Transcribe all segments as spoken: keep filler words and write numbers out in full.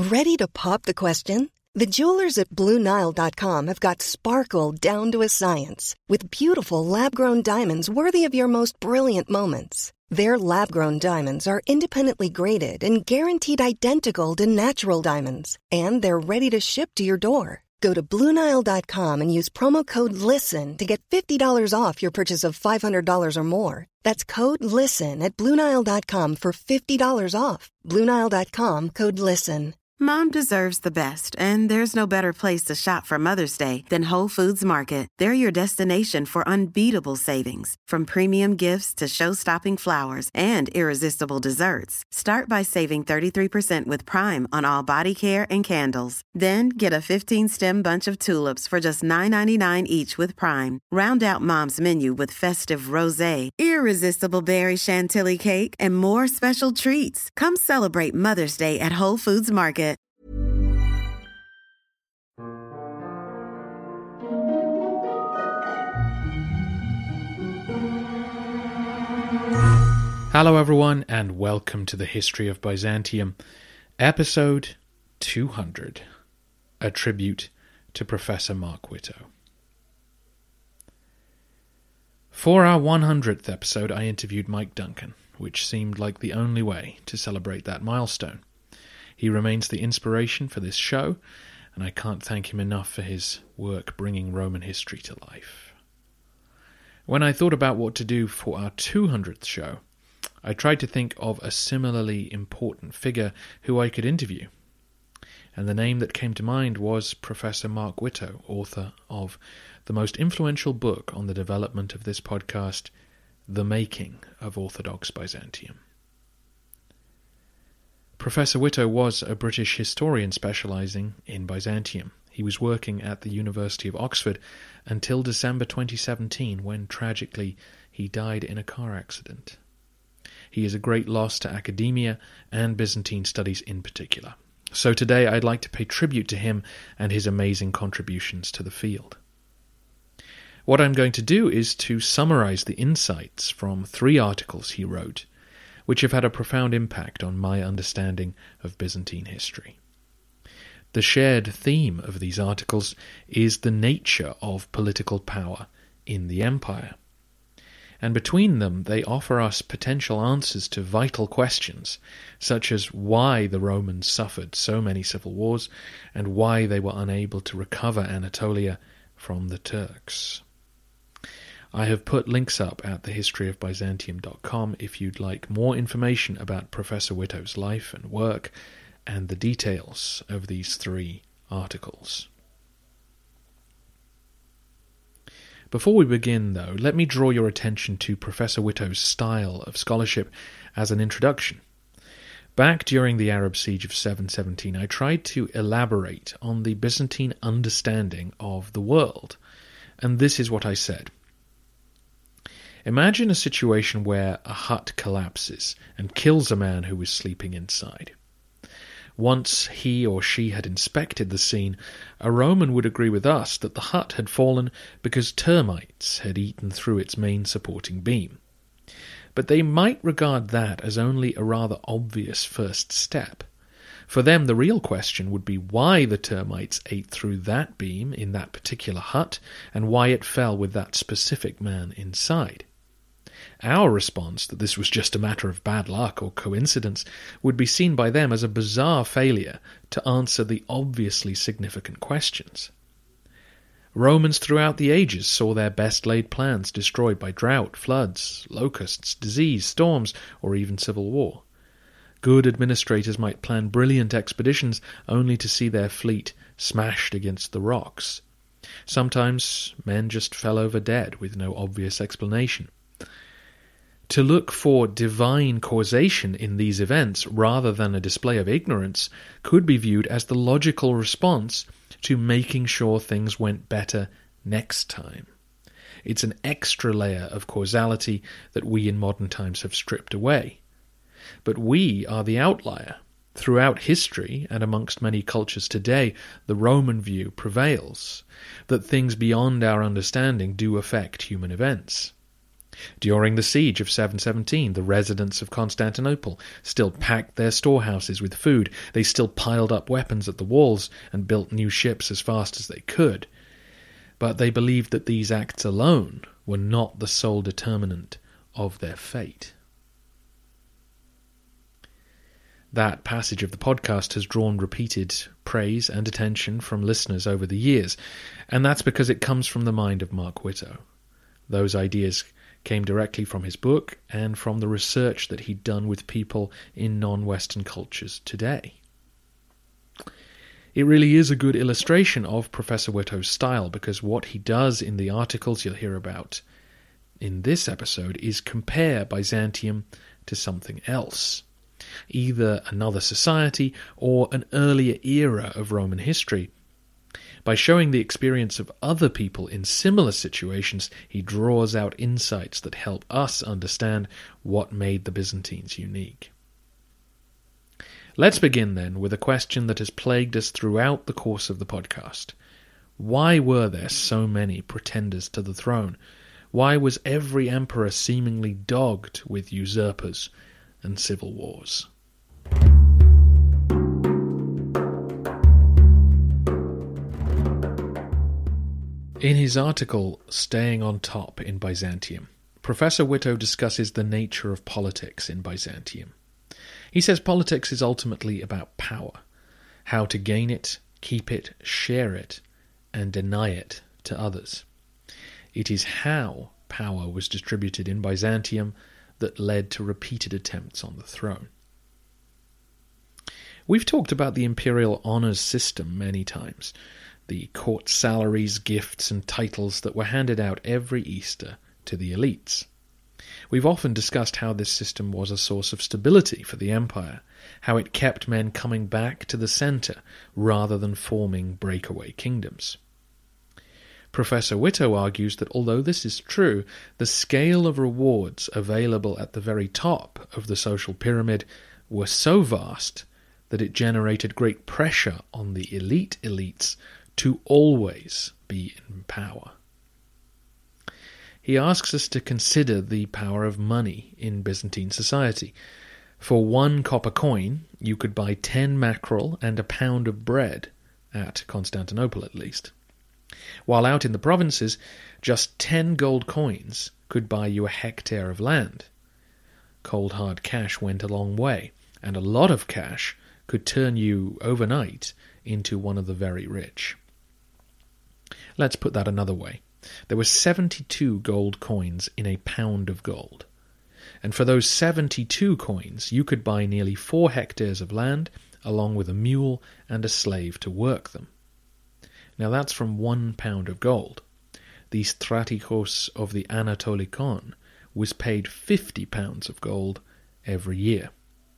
Ready to pop the question? The jewelers at Blue Nile dot com have got sparkle down to a science with beautiful lab-grown diamonds worthy of your most brilliant moments. Their lab-grown diamonds are independently graded and guaranteed identical to natural diamonds, and they're ready to ship to your door. Go to Blue Nile dot com and use promo code LISTEN to get fifty dollars off your purchase of five hundred dollars or more. That's code LISTEN at Blue Nile dot com for fifty dollars off. Blue Nile dot com, code LISTEN. Mom deserves the best, and there's no better place to shop for Mother's Day than Whole Foods Market. They're your destination for unbeatable savings, from premium gifts to show-stopping flowers and irresistible desserts. Start by saving thirty-three percent with Prime on all body care and candles. Then get a fifteen-stem bunch of tulips for just nine ninety-nine each with Prime. Round out Mom's menu with festive rosé, irresistible berry chantilly cake, and more special treats. Come celebrate Mother's Day at Whole Foods Market. Hello everyone, and welcome to the History of Byzantium, episode two hundred, a tribute to Professor Mark Whitto. For our one hundredth episode, I interviewed Mike Duncan, which seemed like the only way to celebrate that milestone. He remains the inspiration for this show, and I can't thank him enough for his work bringing Roman history to life. When I thought about what to do for our two hundredth show, I tried to think of a similarly important figure who I could interview, and the name that came to mind was Professor Mark Whitto, author of the most influential book on the development of this podcast, The Making of Orthodox Byzantium. Professor Whitto was a British historian specialising in Byzantium. He was working at the University of Oxford until December twenty seventeen, when tragically he died in a car accident. He is a great loss to academia and Byzantine studies in particular. So today I'd like to pay tribute to him and his amazing contributions to the field. What I'm going to do is to summarize the insights from three articles he wrote, which have had a profound impact on my understanding of Byzantine history. The shared theme of these articles is the nature of political power in the empire. And between them they offer us potential answers to vital questions, such as why the Romans suffered so many civil wars and why they were unable to recover Anatolia from the Turks. I have put links up at the history of byzantium dot com if you'd like more information about Professor Whitto's life and work and the details of these three articles. Before we begin, though, let me draw your attention to Professor Whitto's style of scholarship as an introduction. Back during the Arab siege of seven seventeen, I tried to elaborate on the Byzantine understanding of the world, and this is what I said. Imagine a situation where a hut collapses and kills a man who was sleeping inside. Once he or she had inspected the scene, a Roman would agree with us that the hut had fallen because termites had eaten through its main supporting beam. But they might regard that as only a rather obvious first step. For them, the real question would be why the termites ate through that beam in that particular hut, and why it fell with that specific man inside. Our response that this was just a matter of bad luck or coincidence would be seen by them as a bizarre failure to answer the obviously significant questions. Romans throughout the ages saw their best-laid plans destroyed by drought, floods, locusts, disease, storms, or even civil war. Good administrators might plan brilliant expeditions only to see their fleet smashed against the rocks. Sometimes men just fell over dead with no obvious explanation. To look for divine causation in these events rather than a display of ignorance could be viewed as the logical response to making sure things went better next time. It's an extra layer of causality that we in modern times have stripped away. But we are the outlier. Throughout history and amongst many cultures today, the Roman view prevails, that things beyond our understanding do affect human events. During the siege of seven seventeen, the residents of Constantinople still packed their storehouses with food. They still piled up weapons at the walls and built new ships as fast as they could. But they believed that these acts alone were not the sole determinant of their fate. That passage of the podcast has drawn repeated praise and attention from listeners over the years, and that's because it comes from the mind of Mark Whittow. Those ideas came directly from his book and from the research that he'd done with people in non-Western cultures today. It really is a good illustration of Professor Whittow's style, because what he does in the articles you'll hear about in this episode is compare Byzantium to something else, either another society or an earlier era of Roman history. By showing the experience of other people in similar situations, he draws out insights that help us understand what made the Byzantines unique. Let's begin then with a question that has plagued us throughout the course of the podcast. Why were there so many pretenders to the throne? Why was every emperor seemingly dogged with usurpers and civil wars? In his article, Staying on Top in Byzantium, Professor Whittow discusses the nature of politics in Byzantium. He says politics is ultimately about power, how to gain it, keep it, share it, and deny it to others. It is how power was distributed in Byzantium that led to repeated attempts on the throne. We've talked about the imperial honours system many times, the court salaries, gifts, and titles that were handed out every Easter to the elites. We've often discussed how this system was a source of stability for the empire, how it kept men coming back to the centre rather than forming breakaway kingdoms. Professor Whittow argues that although this is true, the scale of rewards available at the very top of the social pyramid were so vast that it generated great pressure on the elite elites to always be in power. He asks us to consider the power of money in Byzantine society. For one copper coin, you could buy ten mackerel and a pound of bread, at Constantinople at least. While out in the provinces, just ten gold coins could buy you a hectare of land. Cold hard cash went a long way, and a lot of cash could turn you overnight into one of the very rich. Let's put that another way. There were seventy-two gold coins in a pound of gold. And for those seventy-two coins, you could buy nearly four hectares of land, along with a mule and a slave to work them. Now that's from one pound of gold. The stratikos of the Anatolikon was paid fifty pounds of gold every year.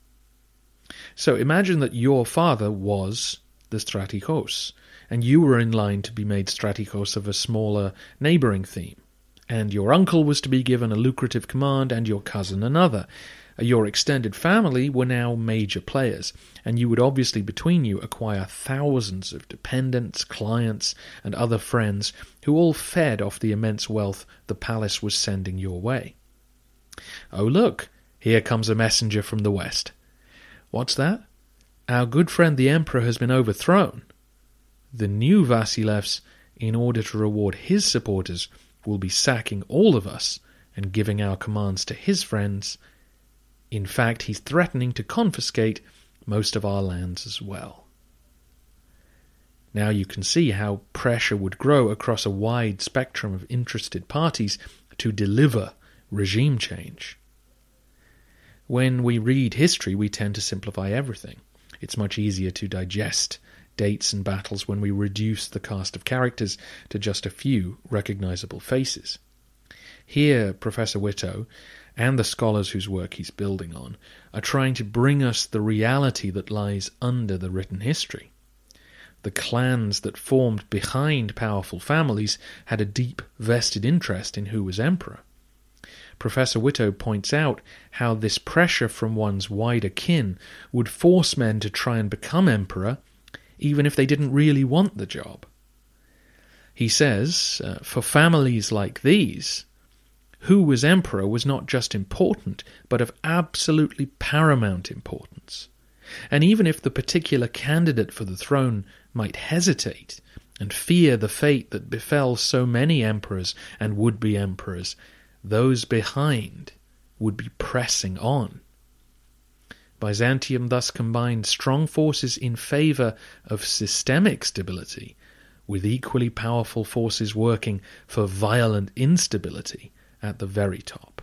So imagine that your father was the stratikos, and you were in line to be made stratikos of a smaller neighbouring theme, and your uncle was to be given a lucrative command, and your cousin another. Your extended family were now major players, and you would obviously between you acquire thousands of dependents, clients, and other friends who all fed off the immense wealth the palace was sending your way. Oh look, here comes a messenger from the west. What's that? Our good friend the emperor has been overthrown. The new Vasilevs, in order to reward his supporters, will be sacking all of us and giving our commands to his friends. In fact, he's threatening to confiscate most of our lands as well. Now you can see how pressure would grow across a wide spectrum of interested parties to deliver regime change. When we read history, we tend to simplify everything. It's much easier to digest dates and battles when we reduce the cast of characters to just a few recognizable faces. Here, Professor Whittow and the scholars whose work he's building on are trying to bring us the reality that lies under the written history. The clans that formed behind powerful families had a deep vested interest in who was emperor. Professor Whittow points out how this pressure from one's wider kin would force men to try and become emperor even if they didn't really want the job. He says, uh, for families like these, who was emperor was not just important, but of absolutely paramount importance. And even if the particular candidate for the throne might hesitate and fear the fate that befell so many emperors and would-be emperors, those behind would be pressing on. Byzantium thus combined strong forces in favour of systemic stability with equally powerful forces working for violent instability at the very top.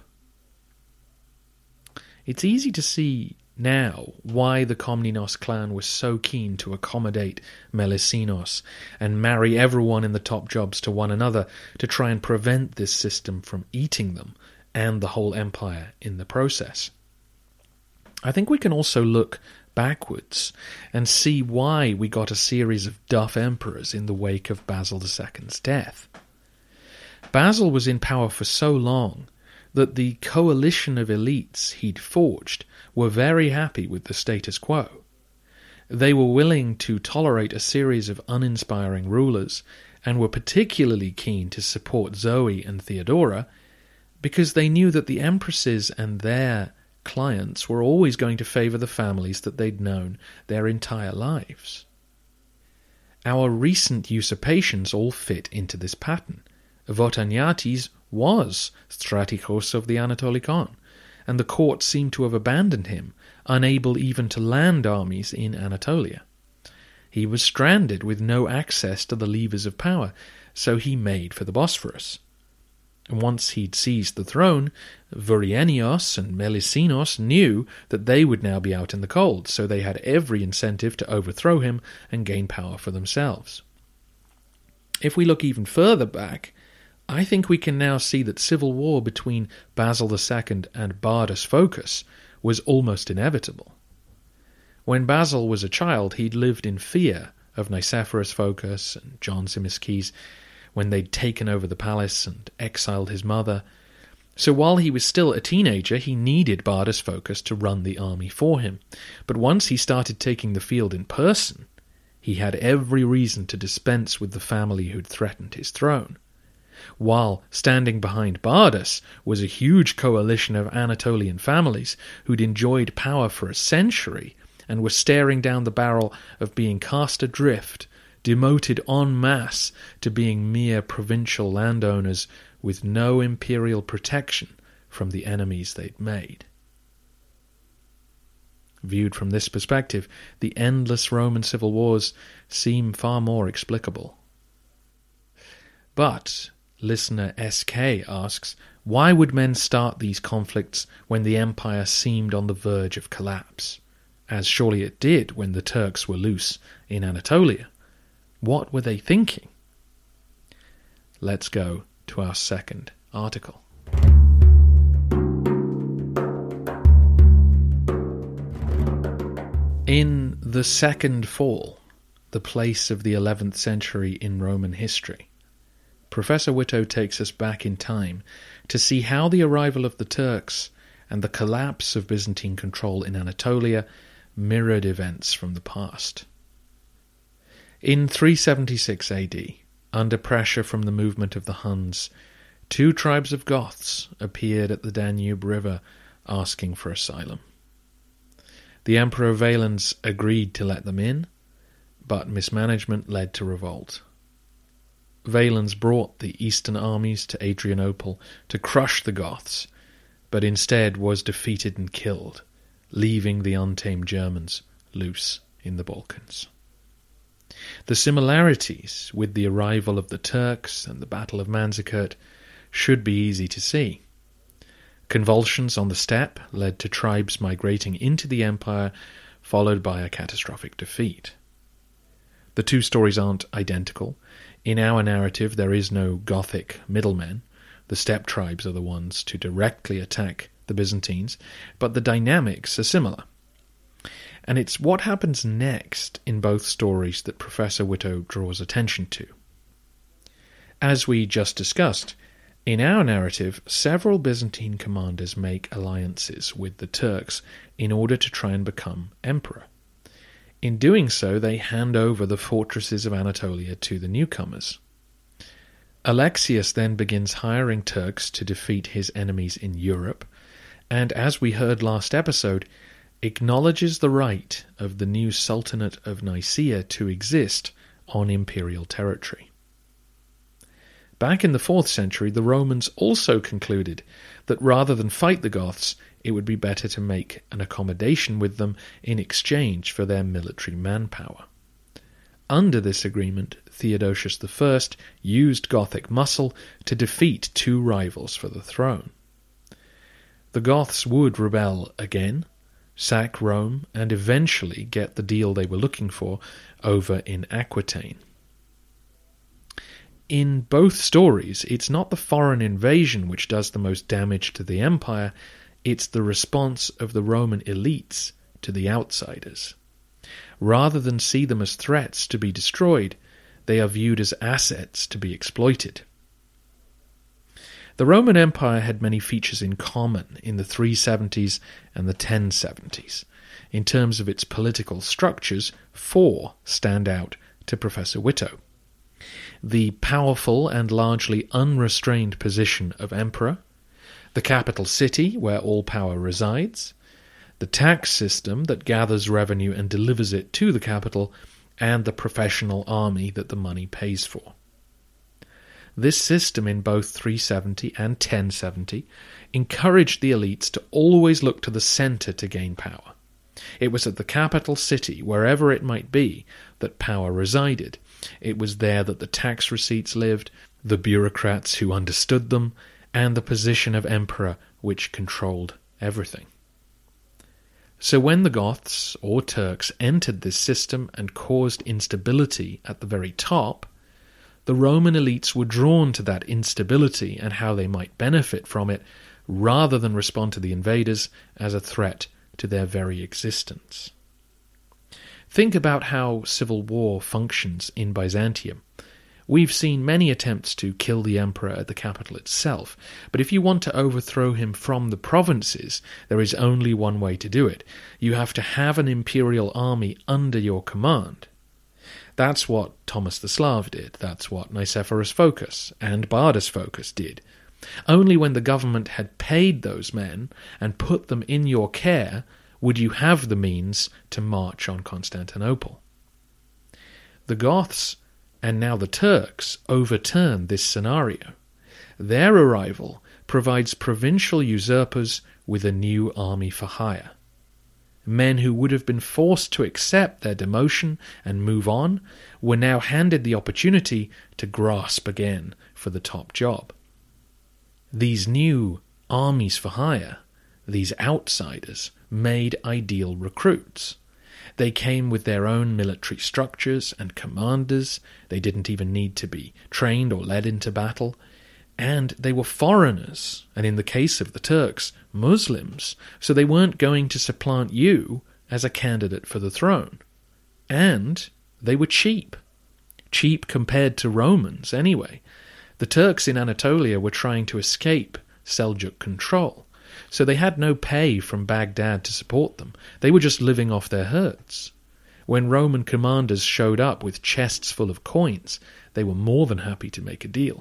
It's easy to see now why the Komnenos clan was so keen to accommodate Melisinos and marry everyone in the top jobs to one another to try and prevent this system from eating them and the whole empire in the process. I think we can also look backwards and see why we got a series of duff emperors in the wake of Basil the Second's death. Basil was in power for so long that the coalition of elites he'd forged were very happy with the status quo. They were willing to tolerate a series of uninspiring rulers and were particularly keen to support Zoe and Theodora because they knew that the empresses and their clients were always going to favour the families that they'd known their entire lives. Our recent usurpations all fit into this pattern. Votaniates was Stratikos of the Anatolikon, and the court seemed to have abandoned him, unable even to land armies in Anatolia. He was stranded with no access to the levers of power, so he made for the Bosphorus. And once he'd seized the throne, Vurienios and Melisinos knew that they would now be out in the cold, so they had every incentive to overthrow him and gain power for themselves. If we look even further back, I think we can now see that civil war between Basil the Second and Bardas Phocas was almost inevitable. When Basil was a child, he'd lived in fear of Nicephorus Phocas and John Zimisces, when they'd taken over the palace and exiled his mother. So while he was still a teenager, he needed Bardas Phocas to run the army for him. But once he started taking the field in person, he had every reason to dispense with the family who'd threatened his throne. While standing behind Bardas was a huge coalition of Anatolian families who'd enjoyed power for a century and were staring down the barrel of being cast adrift, demoted en masse to being mere provincial landowners with no imperial protection from the enemies they'd made. Viewed from this perspective, the endless Roman civil wars seem far more explicable. But listener S K asks, why would men start these conflicts when the empire seemed on the verge of collapse, as surely it did when the Turks were loose in Anatolia? What were they thinking? Let's go to our second article. In The Second Fall, the place of the eleventh century in Roman history, Professor Whitto takes us back in time to see how the arrival of the Turks and the collapse of Byzantine control in Anatolia mirrored events from the past. In three seventy-six A D, under pressure from the movement of the Huns, two tribes of Goths appeared at the Danube River asking for asylum. The Emperor Valens agreed to let them in, but mismanagement led to revolt. Valens brought the eastern armies to Adrianople to crush the Goths, but instead was defeated and killed, leaving the untamed Germans loose in the Balkans. The similarities with the arrival of the Turks and the Battle of Manzikert should be easy to see. Convulsions on the steppe led to tribes migrating into the empire, followed by a catastrophic defeat. The two stories aren't identical. In our narrative, there is no Gothic middlemen. The steppe tribes are the ones to directly attack the Byzantines, but the dynamics are similar. And it's what happens next in both stories that Professor Whitto draws attention to. As we just discussed, in our narrative, several Byzantine commanders make alliances with the Turks in order to try and become emperor. In doing so, they hand over the fortresses of Anatolia to the newcomers. Alexius then begins hiring Turks to defeat his enemies in Europe, and as we heard last episode, acknowledges the right of the new Sultanate of Nicaea to exist on imperial territory. Back in the fourth century, the Romans also concluded that rather than fight the Goths, it would be better to make an accommodation with them in exchange for their military manpower. Under this agreement, Theodosius the First used Gothic muscle to defeat two rivals for the throne. The Goths would rebel again, sack Rome, and eventually get the deal they were looking for over in Aquitaine. In both stories, it's not the foreign invasion which does the most damage to the empire, it's the response of the Roman elites to the outsiders. Rather than see them as threats to be destroyed, they are viewed as assets to be exploited. The Roman Empire had many features in common in the three seventies and the ten seventies. In terms of its political structures, four stand out to Professor Witto. The powerful and largely unrestrained position of emperor, the capital city where all power resides, the tax system that gathers revenue and delivers it to the capital, and the professional army that the money pays for. This system in both three seventy and ten seventy encouraged the elites to always look to the centre to gain power. It was at the capital city, wherever it might be, that power resided. It was there that the tax receipts lived, the bureaucrats who understood them, and the position of emperor which controlled everything. So when the Goths, or Turks, entered this system and caused instability at the very top, the Roman elites were drawn to that instability and how they might benefit from it, rather than respond to the invaders as a threat to their very existence. Think about how civil war functions in Byzantium. We've seen many attempts to kill the emperor at the capital itself, but if you want to overthrow him from the provinces, there is only one way to do it. You have to have an imperial army under your command. That's what Thomas the Slav did. That's what Nicephorus Phocas and Bardas Phocas did. Only when the government had paid those men and put them in your care would you have the means to march on Constantinople. The Goths, and now the Turks, overturn this scenario. Their arrival provides provincial usurpers with a new army for hire. Men who would have been forced to accept their demotion and move on were now handed the opportunity to grasp again for the top job. These new armies for hire, these outsiders, made ideal recruits. They came with their own military structures and commanders. They didn't even need to be trained or led into battle. And they were foreigners, and in the case of the Turks, Muslims, so they weren't going to supplant you as a candidate for the throne. And they were cheap. Cheap compared to Romans, anyway. The Turks in Anatolia were trying to escape Seljuk control, so they had no pay from Baghdad to support them. They were just living off their herds. When Roman commanders showed up with chests full of coins, they were more than happy to make a deal.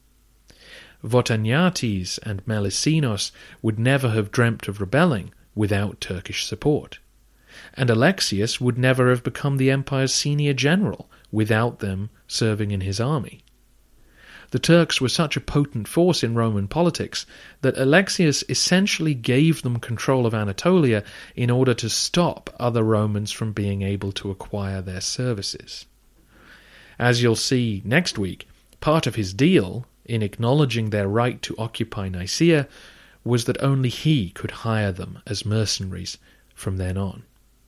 Votaniates and Melicinos would never have dreamt of rebelling without Turkish support. And Alexius would never have become the empire's senior general without them serving in his army. The Turks were such a potent force in Roman politics that Alexius essentially gave them control of Anatolia in order to stop other Romans from being able to acquire their services. As you'll see next week, part of his deal, in acknowledging their right to occupy Nicaea, was that only he could hire them as mercenaries from then on.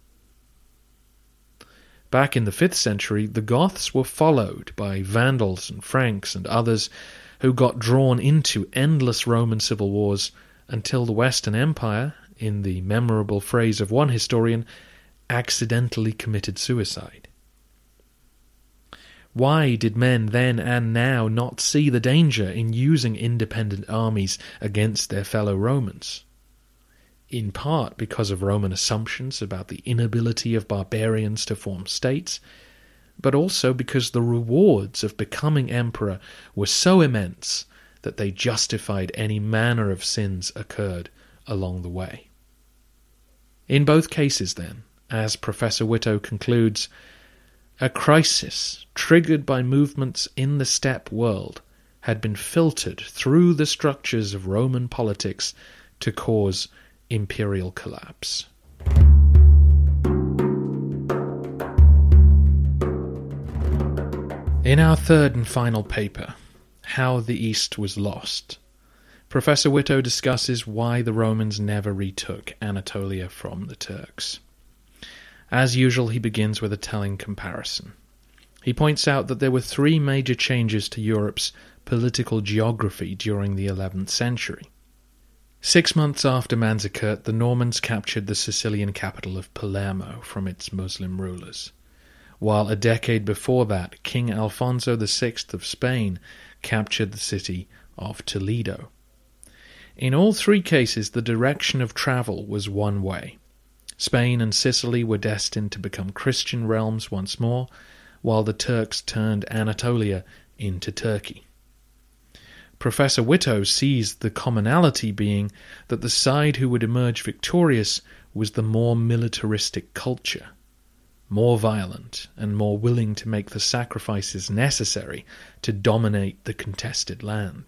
Back in the fifth century, the Goths were followed by Vandals and Franks and others who got drawn into endless Roman civil wars until the Western Empire, in the memorable phrase of one historian, accidentally committed suicide. Why did men then and now not see the danger in using independent armies against their fellow Romans? In part because of Roman assumptions about the inability of barbarians to form states, but also because the rewards of becoming emperor were so immense that they justified any manner of sins occurred along the way. In both cases, then, as Professor Whitto concludes, a crisis triggered by movements in the steppe world had been filtered through the structures of Roman politics to cause imperial collapse. In our third and final paper, How the East Was Lost, Professor Whitto discusses why the Romans never retook Anatolia from the Turks. As usual, he begins with a telling comparison. He points out that there were three major changes to Europe's political geography during the eleventh century. Six months after Manzikert, the Normans captured the Sicilian capital of Palermo from its Muslim rulers, while a decade before that, King Alfonso the Sixth of Spain captured the city of Toledo. In all three cases, the direction of travel was one way. Spain and Sicily were destined to become Christian realms once more, while the Turks turned Anatolia into Turkey. Professor Whitto sees the commonality being that the side who would emerge victorious was the more militaristic culture, more violent and more willing to make the sacrifices necessary to dominate the contested land.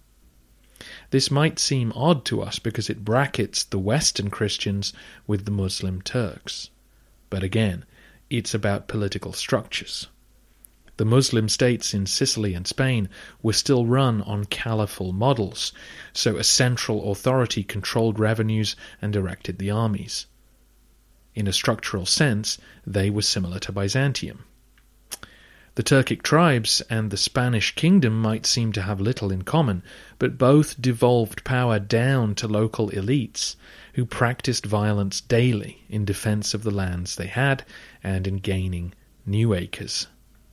This might seem odd to us because it brackets the Western Christians with the Muslim Turks. But again, it's about political structures. The Muslim states in Sicily and Spain were still run on caliphal models, so a central authority controlled revenues and directed the armies. In a structural sense, they were similar to Byzantium. The Turkic tribes and the Spanish kingdom might seem to have little in common, but both devolved power down to local elites who practiced violence daily in defense of the lands they had and in gaining new acres.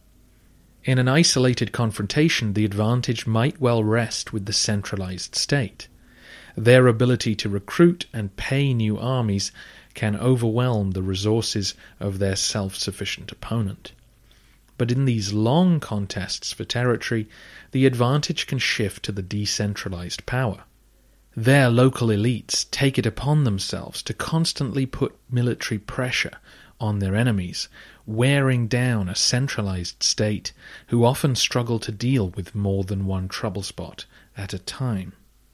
In an isolated confrontation, the advantage might well rest with the centralized state. Their ability to recruit and pay new armies can overwhelm the resources of their self-sufficient opponent. But in these long contests for territory, the advantage can shift to the decentralized power. Their local elites take it upon themselves to constantly put military pressure on their enemies, wearing down a centralized state who often struggle to deal with more than one trouble spot at a time.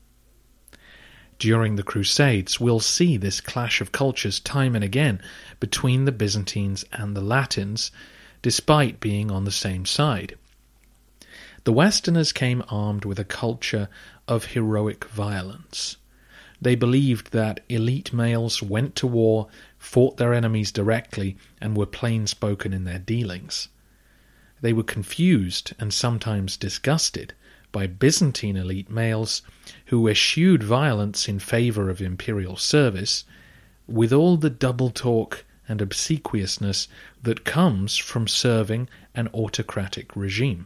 During the Crusades, we'll see this clash of cultures time and again between the Byzantines and the Latins, despite being on the same side. The Westerners came armed with a culture of heroic violence. They believed that elite males went to war, fought their enemies directly, and were plain-spoken in their dealings. They were confused and sometimes disgusted by Byzantine elite males who eschewed violence in favor of imperial service, with all the double talk and obsequiousness that comes from serving an autocratic regime.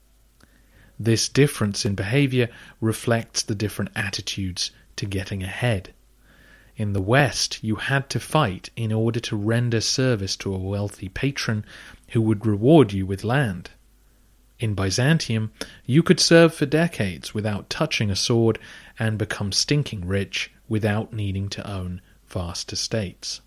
This difference in behavior reflects the different attitudes to getting ahead. In the West, you had to fight in order to render service to a wealthy patron who would reward you with land. In Byzantium, you could serve for decades without touching a sword and become stinking rich without needing to own vast estates.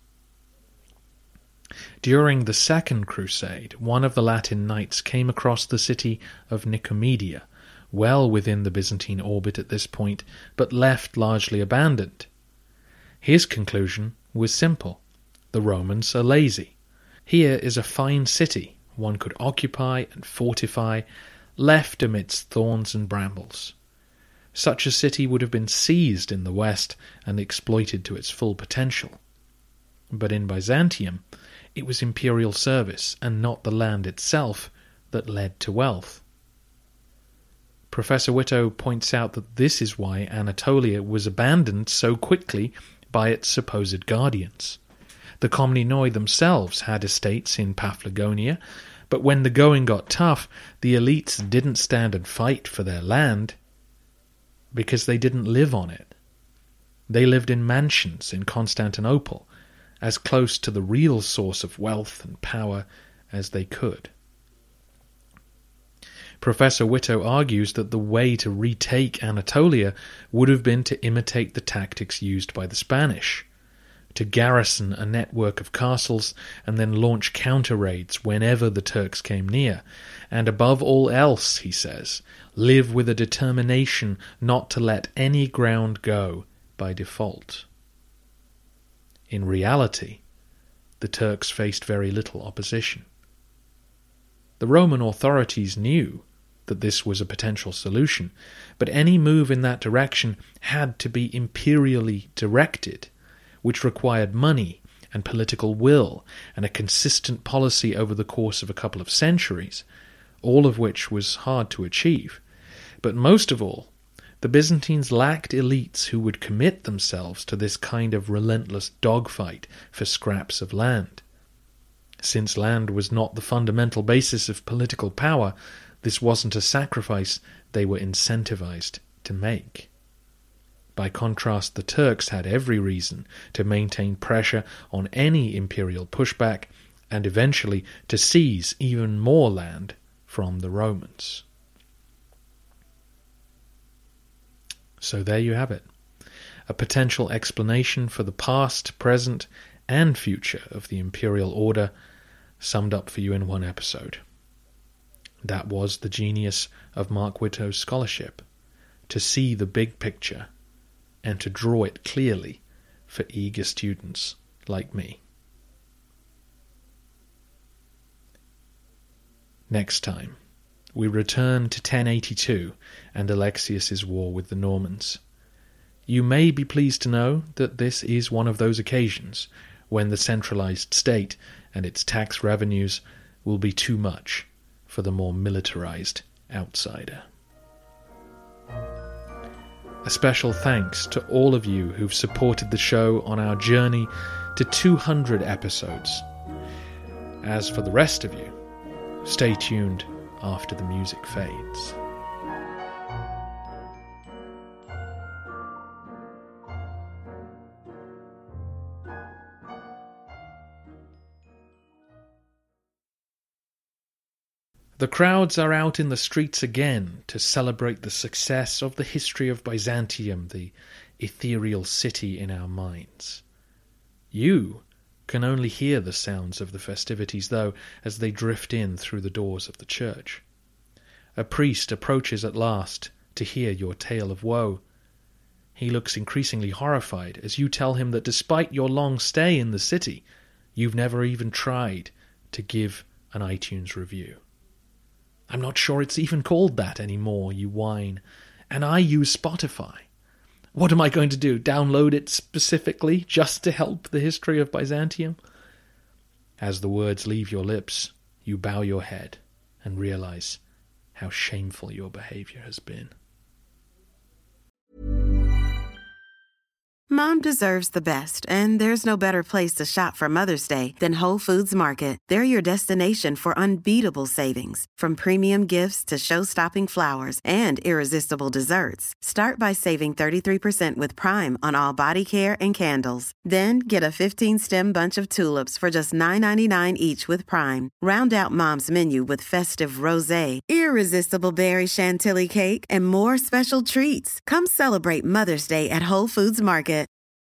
During the Second Crusade, one of the Latin knights came across the city of Nicomedia, well within the Byzantine orbit at this point, but left largely abandoned. His conclusion was simple. The Romans are lazy. Here is a fine city one could occupy and fortify, left amidst thorns and brambles. Such a city would have been seized in the West and exploited to its full potential. But in Byzantium, it was imperial service and not the land itself that led to wealth. Professor Whitto points out that this is why Anatolia was abandoned so quickly by its supposed guardians. The Komnenoi themselves had estates in Paphlagonia, but when the going got tough, the elites didn't stand and fight for their land because they didn't live on it. They lived in mansions in Constantinople, as close to the real source of wealth and power as they could. Professor Whitto argues that the way to retake Anatolia would have been to imitate the tactics used by the Spanish, to garrison a network of castles and then launch counter-raids whenever the Turks came near, and above all else, he says, live with a determination not to let any ground go by default. In reality, the Turks faced very little opposition. The Roman authorities knew that this was a potential solution, but any move in that direction had to be imperially directed, which required money and political will and a consistent policy over the course of a couple of centuries, all of which was hard to achieve. But most of all, the Byzantines lacked elites who would commit themselves to this kind of relentless dogfight for scraps of land. Since land was not the fundamental basis of political power, this wasn't a sacrifice they were incentivized to make. By contrast, the Turks had every reason to maintain pressure on any imperial pushback and eventually to seize even more land from the Romans. So there you have it, a potential explanation for the past, present, and future of the imperial order summed up for you in one episode. That was the genius of Mark Whitto's scholarship, to see the big picture and to draw it clearly for eager students like me. Next time, we return to ten eighty-two and Alexius's war with the Normans. You may be pleased to know that this is one of those occasions when the centralized state and its tax revenues will be too much for the more militarized outsider. A special thanks to all of you who've supported the show on our journey to two hundred episodes. As for the rest of you, stay tuned after the music fades. The crowds are out in the streets again to celebrate the success of the history of Byzantium, the ethereal city in our minds. You can only hear the sounds of the festivities, though, as they drift in through the doors of the church. A priest approaches at last to hear your tale of woe. He looks increasingly horrified as you tell him that despite your long stay in the city, you've never even tried to give an iTunes review. I'm not sure it's even called that anymore, you whine, and I use Spotify. What am I going to do, download it specifically just to help the history of Byzantium? As the words leave your lips, you bow your head and realize how shameful your behavior has been. Mom deserves the best, and there's no better place to shop for Mother's Day than Whole Foods Market. They're your destination for unbeatable savings, from premium gifts to show-stopping flowers and irresistible desserts. Start by saving thirty-three percent with Prime on all body care and candles. Then get a fifteen-stem bunch of tulips for just nine ninety-nine each with Prime. Round out Mom's menu with festive rosé, irresistible berry chantilly cake, and more special treats. Come celebrate Mother's Day at Whole Foods Market.